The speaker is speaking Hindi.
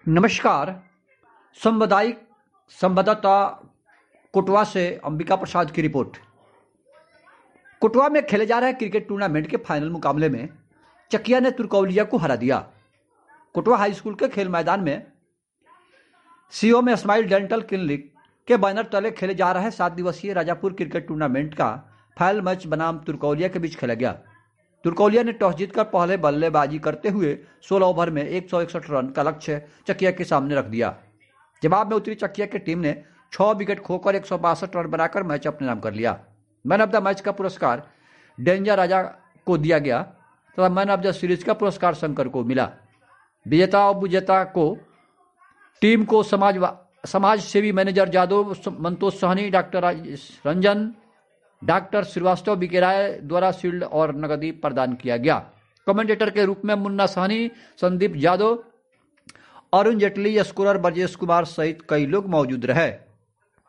नमस्कार। सामुदायिक संवाददाता कोटवा से अंबिका प्रसाद की रिपोर्ट। कोटवा में खेले जा रहे क्रिकेट टूर्नामेंट के फाइनल मुकाबले में चकिया ने तुरकौलिया को हरा दिया। कोटवा हाई स्कूल के खेल मैदान में सीओ में स्माइल डेंटल क्लिनिक के बैनर तले खेले जा रहे 7 दिवसीय राजापुर क्रिकेट टूर्नामेंट का फाइनल मैच बनाम तुरकौलिया के बीच खेला गया। तुरकौलिया ने टॉस जीतकर पहले बल्लेबाजी करते हुए 16 ओवर में 161 रन का लक्ष्य चकिया के सामने रख दिया। जवाब में उतरी चकिया की टीम ने 6 विकेट खोकर 162 रन बनाकर मैच अपने नाम कर लिया। मैन ऑफ द मैच का पुरस्कार डेंजर राजा को दिया गया तथा मैन ऑफ द सीरीज का पुरस्कार शंकर को मिला। विजेता और विजेता को टीम को समाज सेवी manager Jadav, Mantosh Sahni, doctor Ranjan, doctor Shrivastava Bikerai द्वारा शील्ड और नगदी प्रदान किया गया। कमेंटेटर के रूप में मुन्ना सहनी, संदीप यादव, अरुण जेटली, स्कोरर ब्रजेश कुमार सहित कई लोग मौजूद रहे।